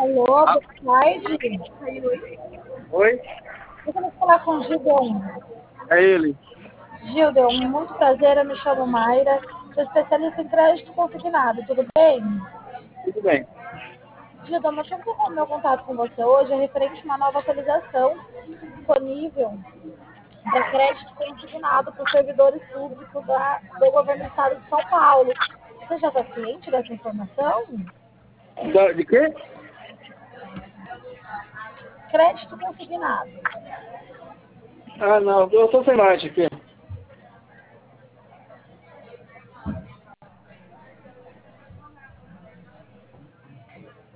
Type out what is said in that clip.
Alô, boa tarde. Oi? Eu quero falar com o Gildeon. É ele. Gildeon, muito prazer, eu me chamo Mayra, sou especialista em crédito consignado, tudo bem? Tudo bem. Gildeon, o motivo do meu contato com você hoje é referente a uma nova atualização disponível para crédito consignado para os servidores públicos do governo do estado de São Paulo. Você já está ciente dessa informação? De quê? Crédito consignado. Ah, não. Eu tô sem mais aqui.